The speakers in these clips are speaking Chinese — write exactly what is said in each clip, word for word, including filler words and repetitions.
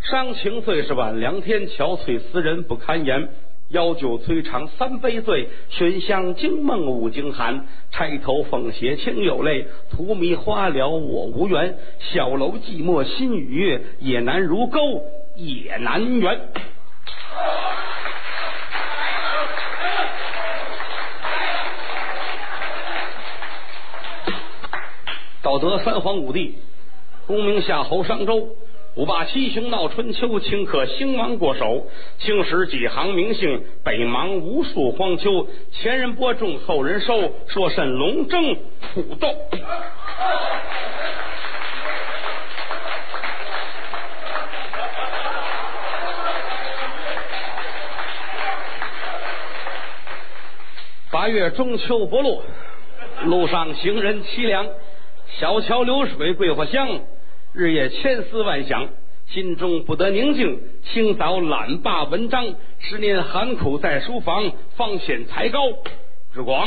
伤情最是晚凉天，憔悴思人不堪言。邀酒催长三杯醉，寻香惊梦五更寒。钗头凤斜清有泪，荼蘼花了我无缘。小楼寂寞心与月，也难如钩也难圆。道德三皇五帝，功名夏侯商周。五霸七雄闹春秋，顷刻兴亡过手。青史几行名姓，北邙无数荒丘。前人播种，后人收，说甚龙争虎斗。八月中秋不落，路上行人凄凉。小桥流水桂花香，日夜千思万想，心中不得宁静。清早懒罢文章，十年寒苦在书房，方显才高志广。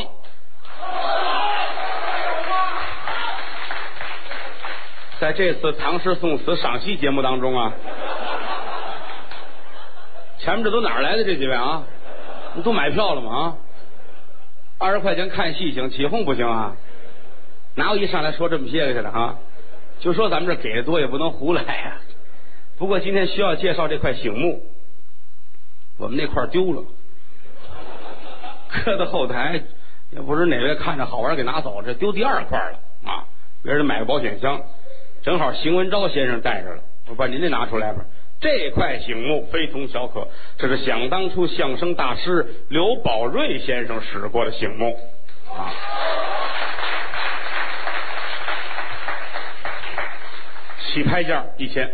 在这次唐诗宋词赏析节目当中啊，前面这都哪儿来的这几位啊？你都买票了吗？啊，二十块钱看戏行，起哄不行啊！哪有一上来说这么些个去的啊？就说咱们这给的多也不能胡来呀、啊。不过今天需要介绍这块醒目，我们那块丢了，搁到后台，也不知哪位看着好玩给拿走，这丢第二块了啊！别人买个保险箱，正好邢文昭先生带着了，我把您这拿出来吧。这块醒目非同小可，这是想当初相声大师刘宝瑞先生使过的醒目啊。起拍价一千，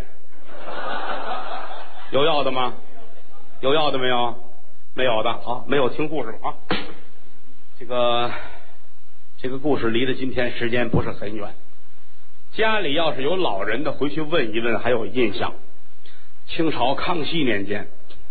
有要的吗？有要的没有？没有的，好，没有听故事了啊。这个这个故事离得今天时间不是很远，家里要是有老人的，回去问一问还有印象。清朝康熙年间，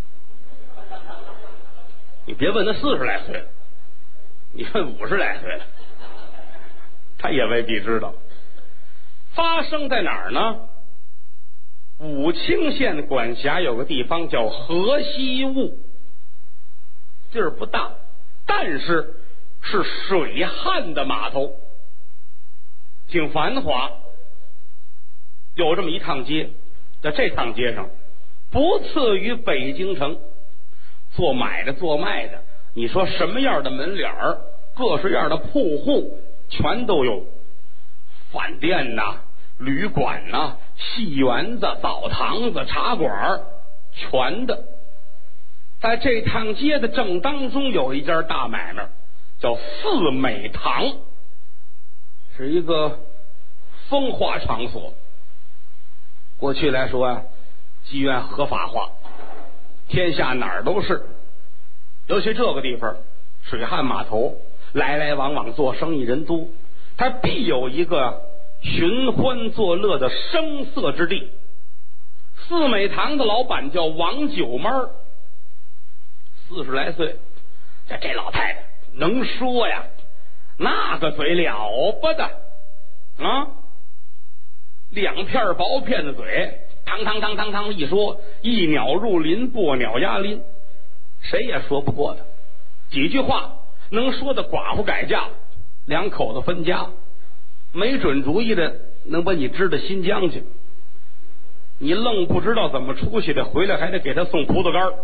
你别问他四十来岁了，你问五十来岁了，他也未必知道。发生在哪儿呢？武清县管辖有个地方叫河西坞，地儿不大，但是是水旱的码头，挺繁华。有这么一趟街，在这趟街上不次于北京城，做买的做卖的，你说什么样的门脸儿，各式样的铺户全都有，饭店呐、旅馆呐、戏园子、澡堂子、茶馆，全的。在这趟街的正当中有一家大买卖，叫四美堂，是一个风化场所。过去来说啊，妓院合法化，天下哪儿都是，尤其这个地方水旱码头，来来往往做生意人多，它必有一个寻欢作乐的声色之地。四美堂的老板叫王九妹儿，四十来岁，这这老太太能说呀，那个嘴了不得啊！两片薄片的嘴，当当当当当一说，一鸟入林，破鸟压林，谁也说不过他。几句话能说的寡妇改嫁，两口子分家，没准主意的能把你支到新疆去，你愣不知道怎么出去的，回来还得给他送葡萄干，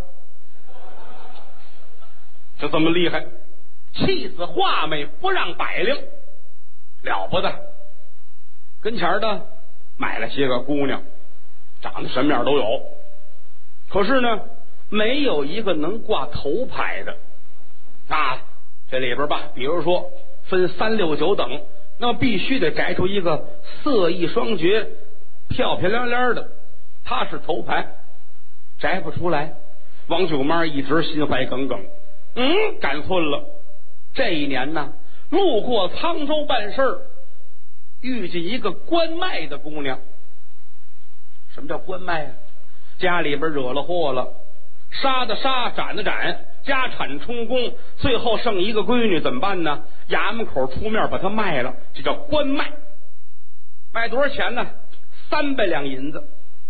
就这么厉害。妻子画眉不让百灵，了不得。跟前的买了些个姑娘，长得什么样都有，可是呢，没有一个能挂头牌的啊。这里边吧，比如说分三六九等，那么必须得摘出一个色艺双绝、漂漂亮亮的，他是头牌，摘不出来。王九妈一直心怀耿耿，嗯，赶错了。这一年呢，路过沧州办事儿，遇见一个关卖的姑娘。什么叫关卖啊？家里边惹了祸了，杀的杀，斩的斩，家产充公，最后剩一个闺女，怎么办呢？衙门口出面把她卖了，这叫关卖。卖多少钱呢？三百两银子，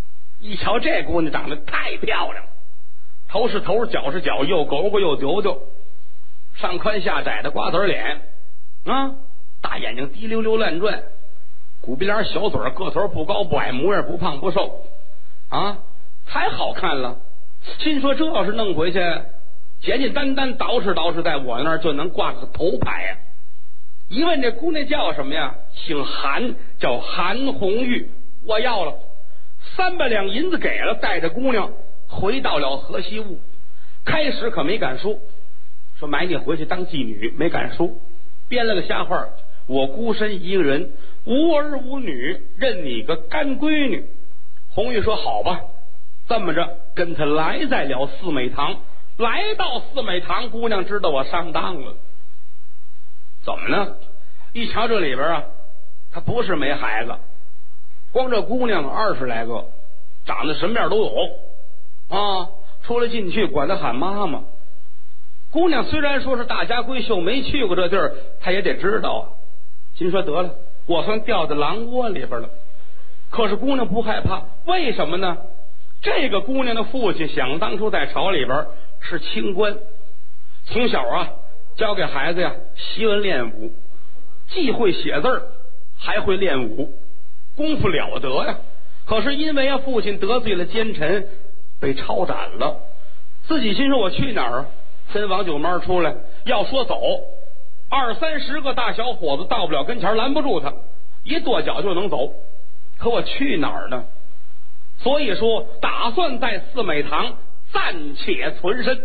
一瞧这姑娘长得太漂亮了，头是头，脚是脚，又狗狗又丢丢，上宽下窄的瓜子脸啊，大眼睛滴溜溜乱转，鼓鼻梁小嘴，个头不高不矮，模样不胖不瘦啊，太好看了。心说这要是弄回去，简简单单捯饬捯饬，在我那儿就能挂个头牌呀。一问这姑娘叫什么呀？姓韩，叫韩红玉。我要了三百两银子给了，带着姑娘回到了河西坞。开始可没敢说，说买你回去当妓女，没敢说，编了个瞎话，我孤身一个人，无儿无女，认你个干闺女。红玉说好吧，这么着跟他来在了四美堂。来到四美堂，姑娘知道我上当了。怎么呢？一瞧这里边啊，他不是没孩子，光这姑娘二十来个，长得什么样都有啊，出来进去管他喊妈妈。姑娘虽然说是大家闺秀，没去过这地儿，她也得知道啊。心说得了，我算掉在狼窝里边了。可是姑娘不害怕，为什么呢？这个姑娘的父亲想当初在朝里边是清官，从小啊教给孩子呀习文练武，既会写字儿还会练武，功夫了得呀。可是因为啊父亲得罪了奸臣，被抄斩了，自己心说我去哪儿啊？跟王九妈出来，要说走，二三十个大小伙子到不了跟前，拦不住他，一跺脚就能走。可我去哪儿呢？所以说打算在四美堂暂且存身。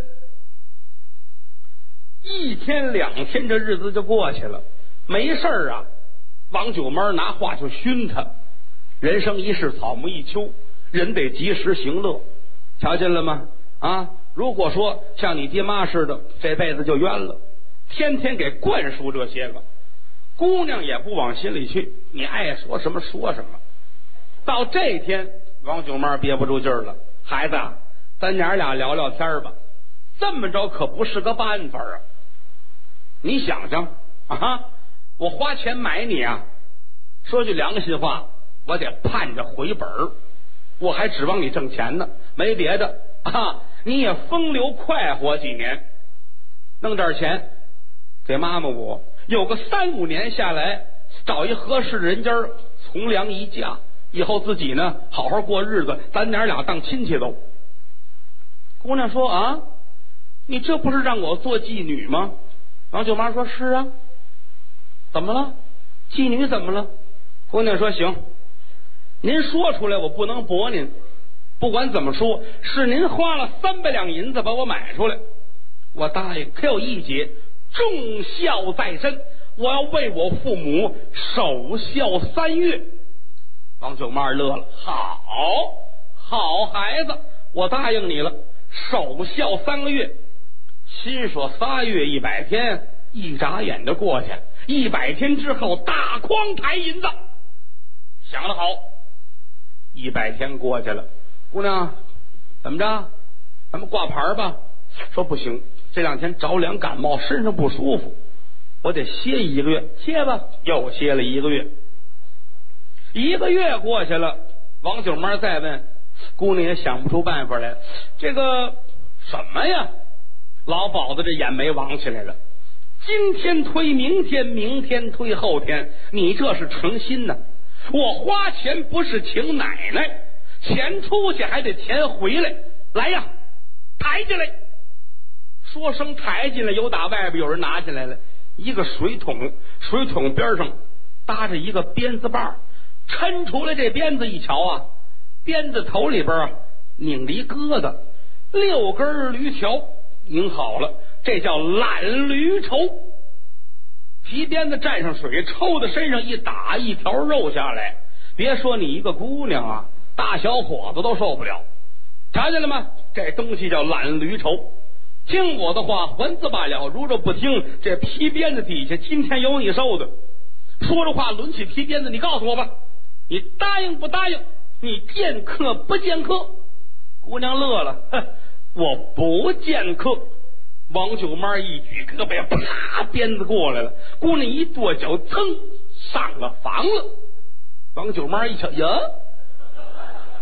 一天两天这日子就过去了，没事儿啊，王九妈拿话就熏他，人生一世草木一秋，人得及时行乐，瞧见了吗？啊，如果说像你爹妈似的，这辈子就冤了，天天给灌输这些个，姑娘也不往心里去，你爱说什么说什么。到这天王九妈憋不住劲儿了，孩子啊，咱娘俩聊聊天吧。这么着可不是个办法啊！你想想啊，我花钱买你啊，说句良心话，我得盼着回本儿，我还指望你挣钱呢，没别的啊，你也风流快活几年，弄点钱给妈妈我，有个三五年下来，找一合适人家从良一嫁，以后自己呢好好过日子，咱娘俩当亲戚都。姑娘说啊，你这不是让我做妓女吗？王舅妈说是啊。怎么了？妓女怎么了？姑娘说行，您说出来我不能驳您，不管怎么说，是您花了三百两银子把我买出来，我答应。可有一节，忠孝在身，我要为我父母守孝三月。王九妈乐了，好好孩子，我答应你了，守孝三个月。心说仨月一百天，一眨眼就过去，一百天之后大筐抬银子。想得好，一百天过去了，姑娘怎么着？咱们挂牌吧。说不行，这两天着凉感冒，身上不舒服，我得歇一个月。歇吧，又歇了一个月。一个月过去了，王九妈再问，姑娘也想不出办法来。这个什么呀？老鸨子这眼眉往起来了。今天推明天，明天推后天，你这是诚心呢？我花钱不是请奶奶，钱出去还得钱回来。来呀，抬进来！说声抬进来，有打外边有人拿进来了，一个水桶，水桶边上搭着一个鞭子把，抻出来这鞭子一瞧啊，鞭子头里边啊拧着一疙瘩，六根驴条拧好了，这叫懒驴抽。皮鞭子蘸上水，抽在身上一打，一条肉下来，别说你一个姑娘啊，大小伙子都受不了。瞧见了吗？这东西叫懒驴抽。听我的话，还字罢了。如若不听，这皮鞭子底下今天有你受的。说着话，抡起皮鞭子，你告诉我吧，你答应不答应？你见客不见客？姑娘乐了，哼，我不见客。王九妈一举胳膊，啪，鞭子过来了。姑娘一跺脚，噌上了房了。王九妈一瞧，呀，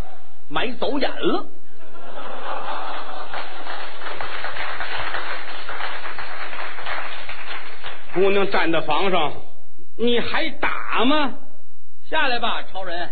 买走眼了。姑娘站在房上，你还打吗？下来吧，超人！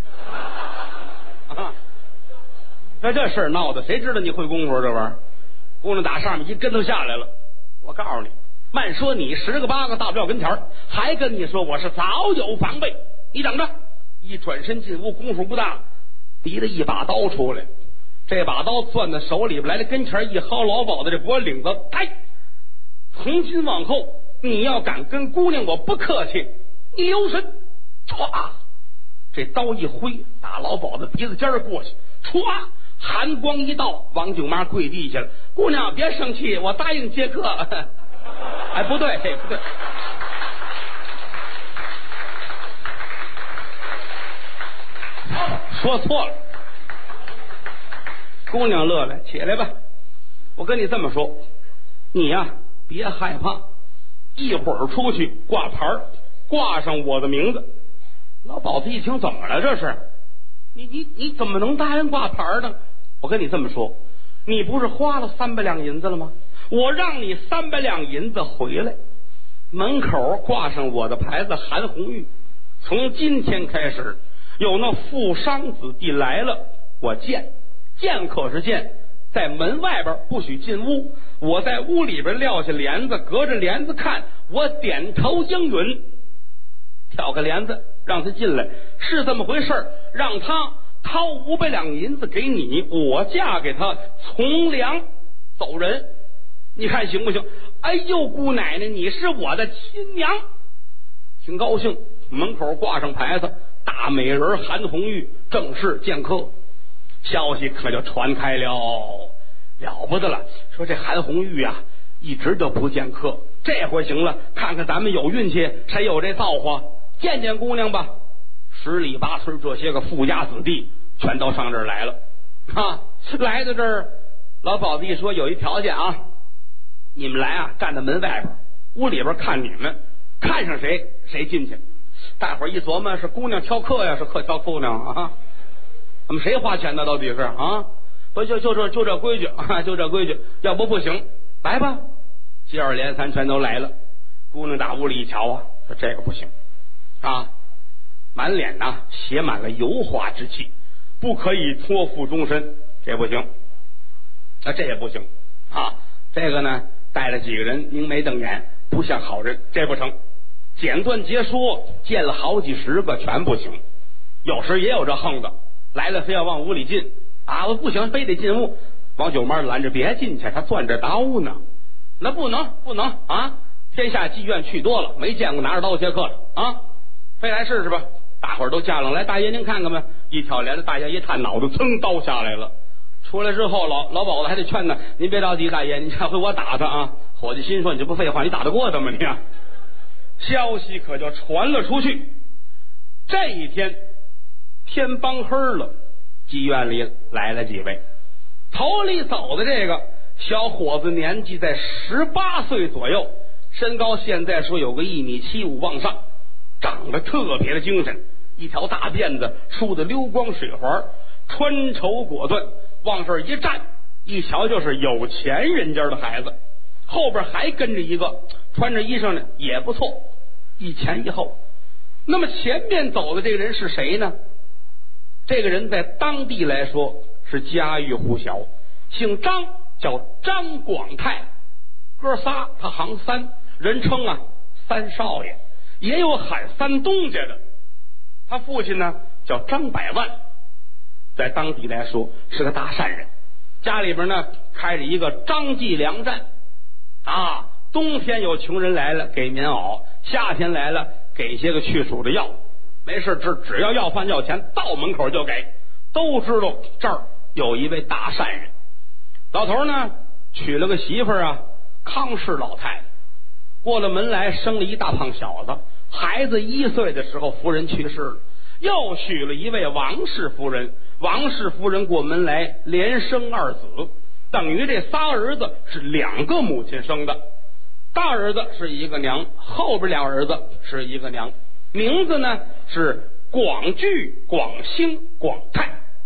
啊，那这事儿闹的，谁知道你会功夫这玩意儿？姑娘打上面一跟头下来了。我告诉你，慢说你十个八个大不了跟前儿，还跟你说我是早有防备。你等着，一转身进屋，功夫不大，提了一把刀出来，这把刀攥在手里边来了，跟前一薅老鸨的这脖领子，抬！从今往后，你要敢跟姑娘我不客气，你留神！歘，这刀一挥，打老鸨子鼻子尖儿过去，歘，寒光一道，王舅妈跪地下了。姑娘别生气，我答应接客。哎，不对，不对。说错了。姑娘乐了，起来吧。我跟你这么说，你呀、啊、别害怕，一会儿出去挂牌，挂上我的名字。老鸨子一听，怎么了这是？你你你怎么能答应挂牌呢？我跟你这么说，你不是花了三百两银子了吗？我让你三百两银子回来，门口挂上我的牌子韩红玉。从今天开始，有那富商子弟来了，我见见可是见，在门外边不许进屋。我在屋里边撂下帘子，隔着帘子看，我点头应允，挑个帘子让他进来，是这么回事，让他掏五百两银子给你，我嫁给他从良走人，你看行不行？哎呦，姑奶奶，你是我的亲娘，挺高兴。门口挂上牌子，大美人韩红玉正式见客，消息可就传开了，了不得了。说这韩红玉啊，一直都不见客，这回行了，看看咱们有运气，谁有这造化，见见姑娘吧。十里八村这些个富家子弟全都上这儿来了啊！来到这儿，老鸨子一说有一条件啊，你们来啊，站在门外边，屋里边看你们，看上谁谁进去。大伙儿一琢磨，是姑娘挑客呀，是客挑姑娘啊？我们谁花钱呢？到底是啊？不就就这就这规矩啊？就这规矩，要不不行。来吧，接二连三全都来了。姑娘打屋里一瞧啊，说这个不行啊，满脸呐写满了油滑之气，不可以托付终身，这不行。啊，这也不行啊，这个呢带了几个人凝眉瞪眼，不像好人，这不成。简短截说，见了好几十个全不行。有时也有这横的，来了非要往屋里进啊，我不行，非得进屋。王九妈拦着别进去，他攥着刀呢，那不能不能啊！天下妓院去多了，没见过拿着刀接客的啊，非来试试吧。大伙儿都架上来，大爷您看看吧。一挑帘子，大爷一探脑袋，噌刀下来了。出来之后，老老鸨子还得劝他，您别着急，大爷，你下回我打他啊。伙计心说，你这不废话，你打得过他吗你啊？消息可就传了出去。这一天天帮黑了，妓院里来了几位。头里走的这个小伙子年纪在十八岁左右，身高现在说有个一米七五往上，长得特别的精神，一条大辫子梳的溜光水滑，穿绸果断，往这儿一站，一瞧就是有钱人家的孩子。后边还跟着一个穿着衣裳呢也不错，一前一后。那么前面走的这个人是谁呢？这个人在当地来说是家喻户晓，姓张，叫张广泰，哥仨他行三，人称啊三少爷，也有喊三东家的。他父亲呢叫张百万，在当地来说是个大善人，家里边呢开着一个张记粮站啊，冬天有穷人来了给棉袄，夏天来了给些个去暑的药，没事只只要要饭要钱，到门口就给。都知道这儿有一位大善人。老头呢娶了个媳妇儿啊，康氏老太太，过了门来生了一大胖小子，孩子一岁的时候夫人去世了，又娶了一位王氏夫人，王氏夫人过门来连生二子，等于这仨儿子是两个母亲生的，大儿子是一个娘，后边俩儿子是一个娘，名字呢是广聚、广兴、广泰。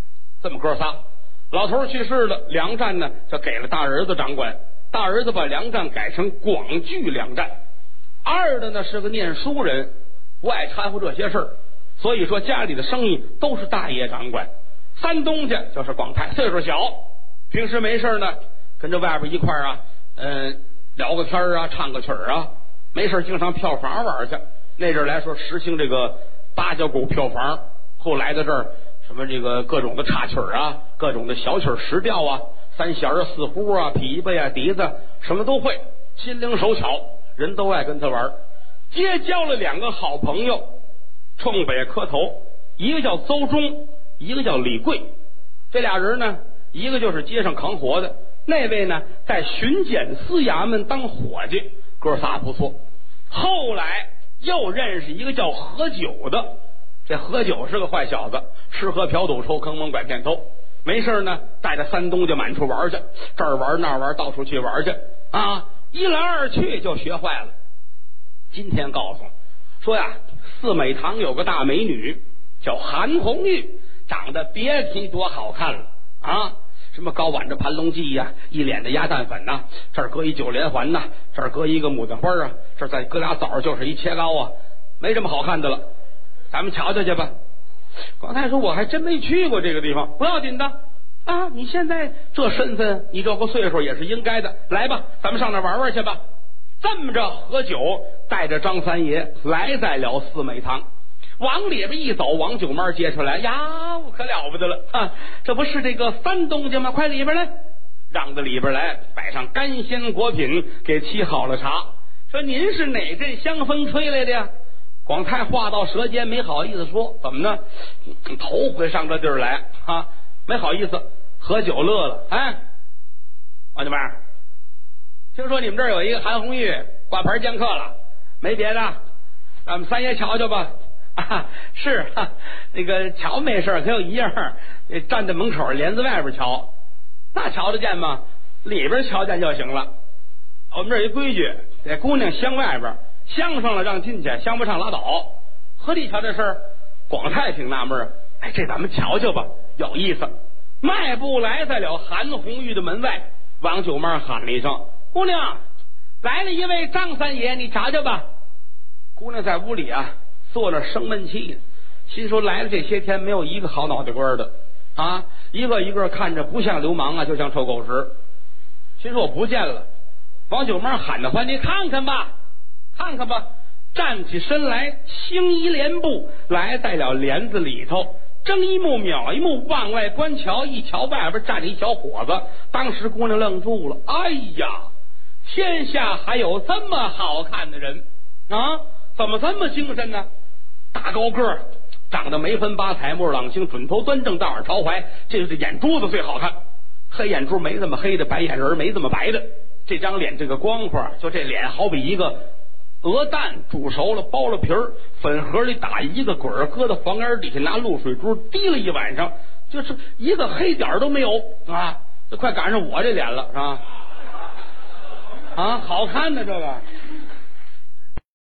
这么哥仨。老头去世了，粮站呢就给了大儿子掌管，大儿子把粮站改成广聚粮站。二的呢是个念书人，不爱掺和这些事儿，所以说家里的生意都是大爷掌管。三东家就是广太，岁数小，平时没事呢跟着外边一块儿啊，嗯，聊个天啊，唱个曲儿啊，没事经常票房玩去。那阵儿来说实行这个八角鼓票房，后来的这儿什么这个各种的插曲啊，各种的小曲儿实调啊，三弦啊，四胡啊，琵琶呀，笛子什么都会，心灵手巧，人都爱跟他玩。结交了两个好朋友，冲北磕头，一个叫邹中，一个叫李贵。这俩人呢，一个就是街上扛活的，那位呢在巡检司衙门当伙计，哥仨不错。后来又认识一个叫何九的，这何九是个坏小子，吃喝嫖赌抽，坑蒙拐骗偷，没事呢带着三东家满处玩去，这儿玩那儿玩，到处去玩去啊！一来二去就学坏了。今天告诉说呀，四美堂有个大美女叫韩红玉，长得别提多好看了啊！什么高挽着盘龙髻呀、啊，一脸的鸭蛋粉呐、啊，这儿搁一九连环呐、啊，这儿搁一个牡丹花啊，这儿再搁俩枣，就是一切糕啊，没这么好看的了。咱们瞧瞧去吧。广太说我还真没去过这个地方，不要紧的啊！你现在这身份，你这个岁数也是应该的。来吧，咱们上那玩玩去吧。这么着，何九带着张三爷来在了四美堂，往里边一走，王九妈接出来，呀，可了不得了啊！这不是这个三东家吗？快里边来，让到里边来，摆上干鲜果品，给沏好了茶。说您是哪阵香风吹来的呀？广太话到舌尖，没好意思说，怎么呢？头回上这地儿来啊，没好意思。何九乐了，哎，王九妈，听说你们这儿有一个韩红玉挂牌见客了，没别的，咱们三爷瞧瞧吧。啊，是啊，那个瞧没事，可有一样，站在门口帘子外边瞧，那瞧得见吗？里边瞧见就行了。我们这儿一规矩，这姑娘镶外边，镶上了让进去，镶不上拉倒。何地瞧这事儿？广太挺纳闷，哎，这咱们瞧瞧吧，有意思。迈步来在了韩红玉的门外，王九妈喊了一声：“姑娘，来了一位张三爷，你瞧瞧吧。”姑娘在屋里啊坐那生闷气，心说来了这些天没有一个好脑袋瓜的啊，一个一个看着不像流氓啊，就像臭狗屎。心说我不见了。王九妈喊着话：“你看看吧，看看吧！”站起身来，轻移莲步来在了帘子里头，睁一目秒一目往外观瞧，一瞧外边站着一小伙子。当时姑娘愣住了，哎呀，天下还有这么好看的人啊！怎么这么精神呢？大高个儿，长得眉分八彩，目朗星，准头端正，大耳朝怀，这就是眼珠子最好看，黑眼珠没这么黑的，白眼仁没这么白的。这张脸这个光块，就这脸好比一个鹅蛋煮熟了剥了皮儿，粉盒里打一个滚儿，搁到房檐底下拿露水珠滴了一晚上，就是一个黑点都没有啊！这快赶上我这脸了是吧？啊，好看的这个